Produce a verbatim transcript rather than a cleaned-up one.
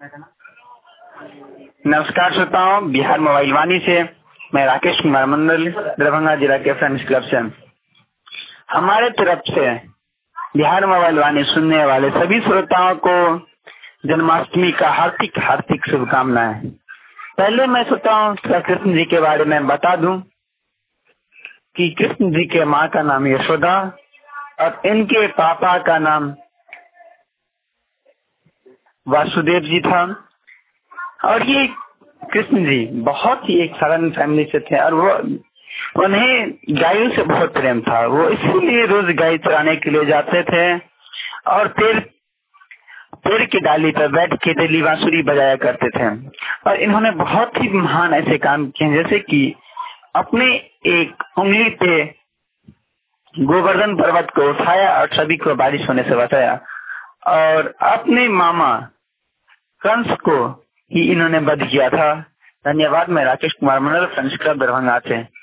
नमस्कार श्रोताओं, बिहार मोबाइल वाणी से मैं राकेश कुमार मंडल, दरभंगा जिला के फ्रेंड्स क्लब से। हमारे तरफ से बिहार मोबाइल वाणी सुनने वाले सभी श्रोताओं को जन्माष्टमी का हार्दिक हार्दिक शुभकामनाएं। पहले मैं श्रोताओं कृष्ण जी के बारे में बता दूं कि कृष्ण जी के माँ का नाम यशोदा और इनके पापा का नाम वासुदेव जी था। और ये कृष्ण जी बहुत ही एक साधारण फैमिली से थे और वो उन्हें गायों से बहुत प्रेम था। वो इसीलिए रोज गाय चराने के लिए जाते थे और पेड़ पेड़ की डाली पर बैठ के डेली बांसुरी बजाया करते थे। और इन्होंने बहुत ही महान ऐसे काम किए, जैसे कि अपने एक उंगली पे गोवर्धन पर्वत को उठाया और सभी को बारिश होने से बचाया। और अपने मामा कंस को ही इन्होंने वध किया था। धन्यवाद। मैं राकेश कुमार मंडल, फ्रेंड्स क्लब दरभंगा से।